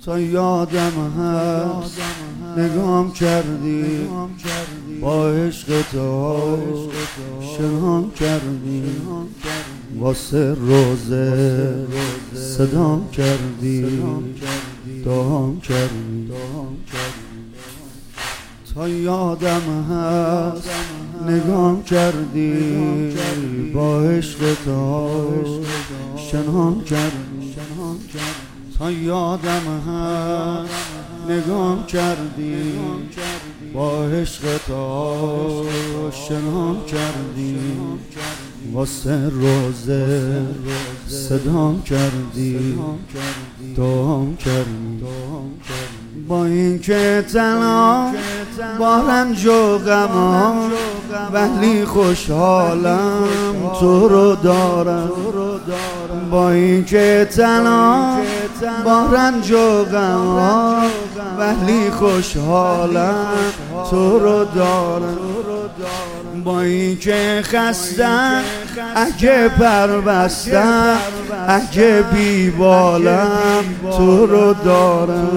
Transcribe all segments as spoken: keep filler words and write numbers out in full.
تا یادم هست نگام کردی، با عشق تو شنام کردی، واسه روزه صدام کردی، دام کردی. تا یادم هست نگام کردی، با عشق تو شنام کردی. تا یادم هست نگام کردی، با عشق تو شنام کردی، واسه روزه صدام کردی، دام کردی. با این که تنها با رنج و غمام، ولی خوشحالم تو رو دارم. با این که تنها با رنج و غمام، ولی خوشحالم تو رو دارم. با این که خستم اگه پر بستم، اگه بیبالم تو رو دارم.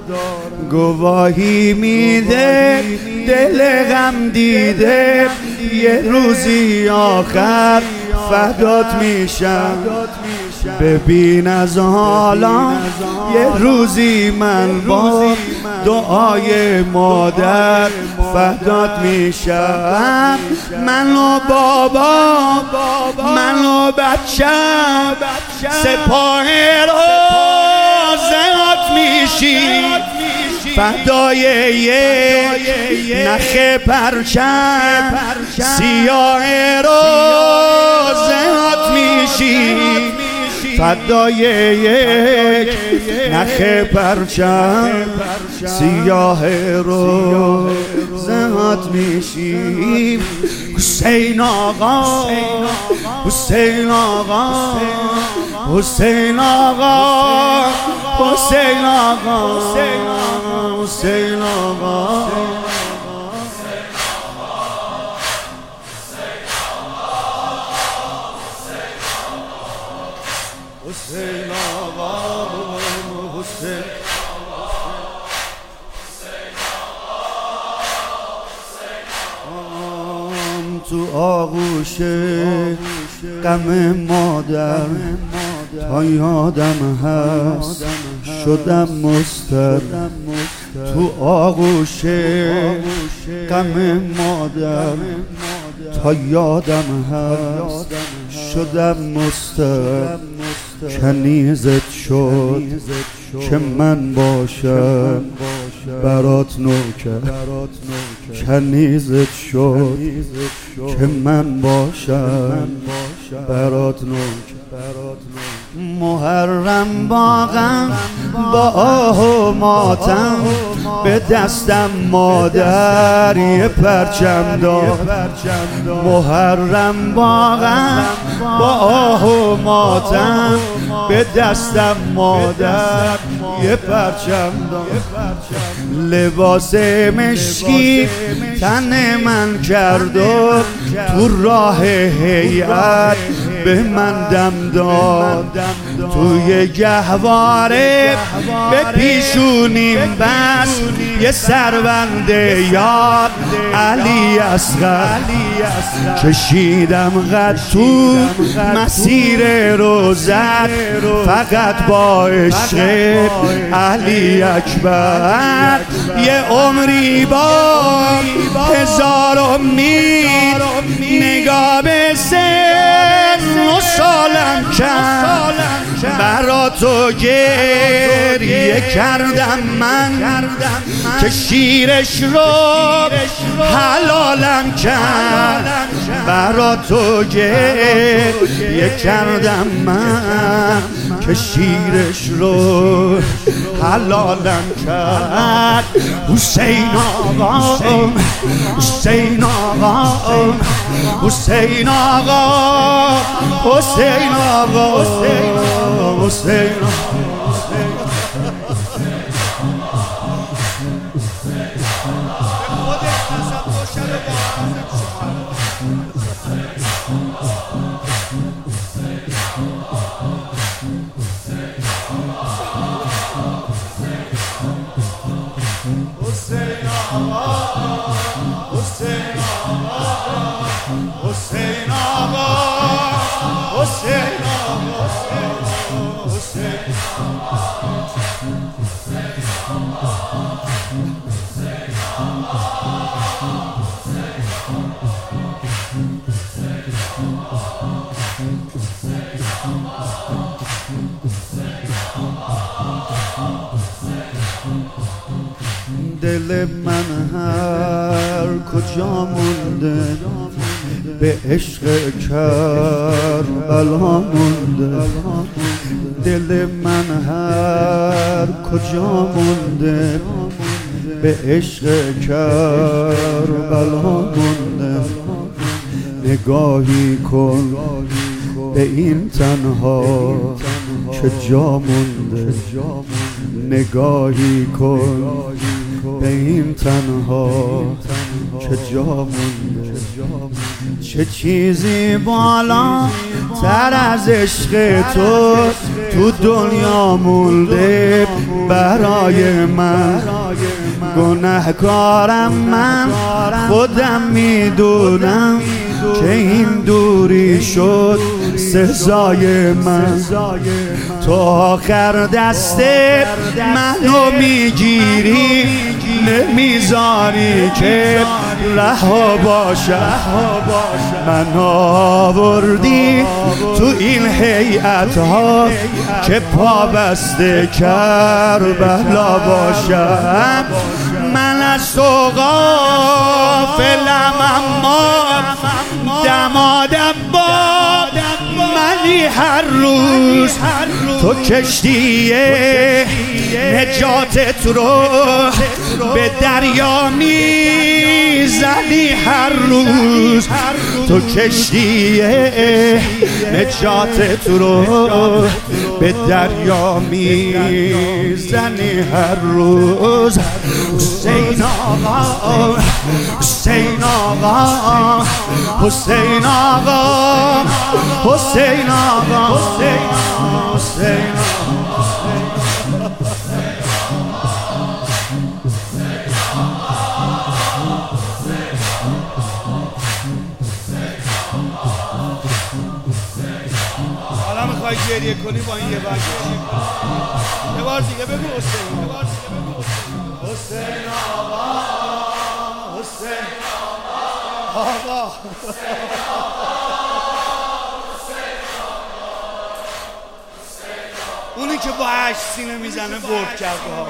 گواهی میده دل غم دیده، یه روزی آخر فدات میشم. ببین از حالا یه روزی من با دعای مادر فدات میشم. من و بابا من و بچم سپاه روزهات میشیم، فدای یک نخ پرچم سیاه روزهات میشیم، فدای یک نخ پرچم سیاه روزهات میشیم. حسین آقا حسین آقا حسین آقا حسین آقا حسین آقا حسین آقا حسین تو آغوش غم مادر، تا یادم هست شدم مضطر. تو آغوش غم مادر، تا یادم هست شدم مضطر. کنیزت شد که من باشم برات نوکر، کنیزت شد که من باشم برات نوکر. محرم با غم با آه و ماتم، به دستم مادر یه پرچم داد. محرم با غم با آه و ماتم، به دستم مادر یه پرچم داد. لباس مشکی تن من کرد و تو راه هیئت به من دم داد. توی گهواره به پیشونیم بس یه سربند یاد علی اصغر. کشیدم قد تو مسیر روزت، فقط با عشق علی اکبر. یه عمری با هزار امید، نگاه به سن و سالم کرد. برا تو گریه کردم من که شیرش رو حلالم کرد. برا تو گریه کردم من که شیرش رو حلالم کرد. حسین آقا حسین آقا حسین آقا حسین آقا حسین دل من هر کجا مونده به عشق کربلا مونده. دل من هر کجا مونده به عشق کربلا مونده. نگاهی کن به این تنها چه جا مونده. نگاهی کن به این تنها چه جا مونده. چه چیزی بالا تر از عشق تو تو دنیا مونده برای من. گنهکارم من خودم میدونم که این دوری شد سزای من. تو آخر دست منو میگیری نمیذاری که رها باشم. من آوردی تو این هیئت ها که پابسته کربلا باشم. من از تو غافلم اما دمادم باد منی هر روز. تو کشتی نجاتت رو به دریا میزنی هر روز. تو کشتی نجاتت رو به دریا میزنی هر روز. حسین آقا حسین آقا حسین آقا حسین آقا حسین حالا میخوای گریه کنی با این یه بار یه بار دیگه بگو حسین. یه بار دیگه بگو حسین آقا حسین آقا اونی که با هشت سینه میزنه برد کرده ها.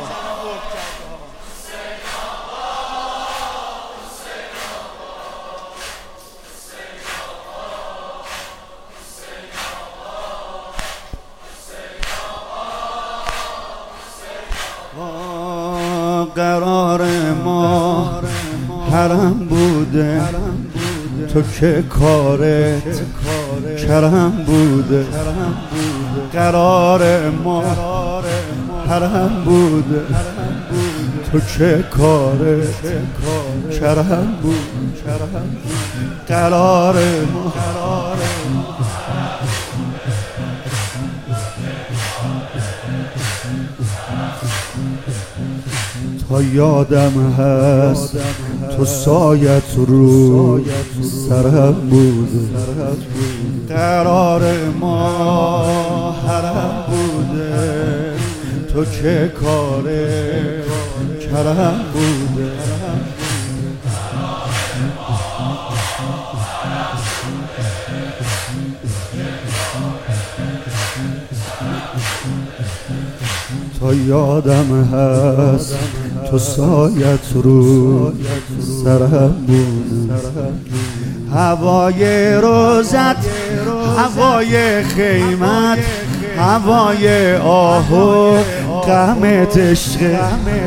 قرار ما حرم بوده تو که کارت کرم بوده. قرار ما حرم بوده تو که کارت کرم بوده. قرار ما تا یادم هست تو سایت رو سرم بوده. قرار ما حرم بوده تو که کار کرم بوده. تا یادم هست تو سایت رو سرم بود. هوای روزت هوای خیمت هوای آه و غمت عشق.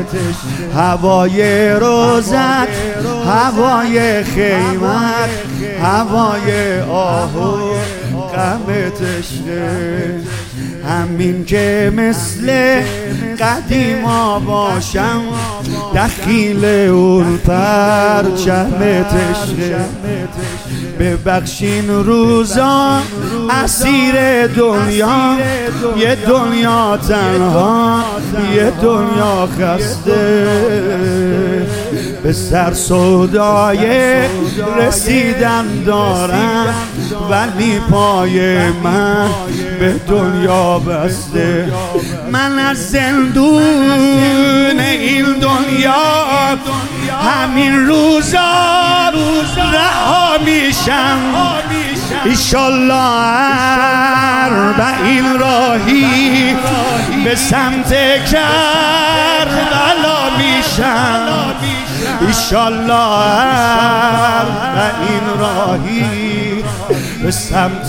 هوای روزت هوای خیمت هوای آه و غمت عشق. همین که مثل قدیما باشم دخیل اون پرچمت عشق. ببخشین روزا اسیر دنیا یه دنیا تنها یه دنیا خسته. به سر سودای رسیدن دارم ولی پای من به دنیا بسته. من از زندون این دنیا همین روزا رها میشم. ایشالله اربعین راهی به سمت کربلا میشم. ایشالله این راهی به سمت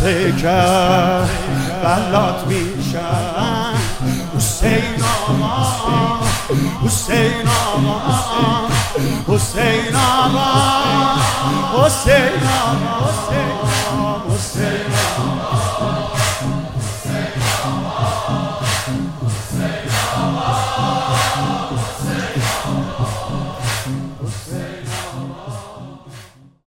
کربلات میشم. حسین آقا حسین آقا حسین آقا حسین آقا حسین آقا